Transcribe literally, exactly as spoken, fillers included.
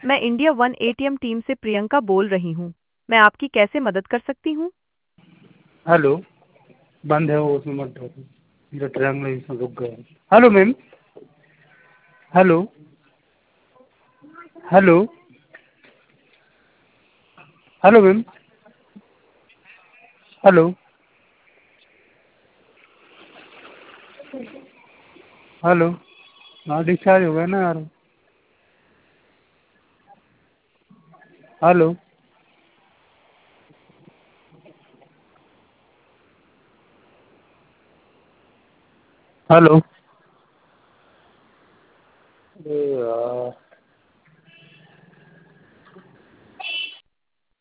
मैं India one ATM team से प्रियंका बोल रही हूँ। मैं आपकी कैसे मदद कर सकती हूँ? हेलो। बंद है वो, उसमें मत ढोको। मेरा ट्रायंगल इसमें रुक गया है। Hello ma'am. Hello. Hello. Hello ma'am. Hello. Hello. हाँ डिस्चार्ज हो गया ना यार। हेलो। हेलो।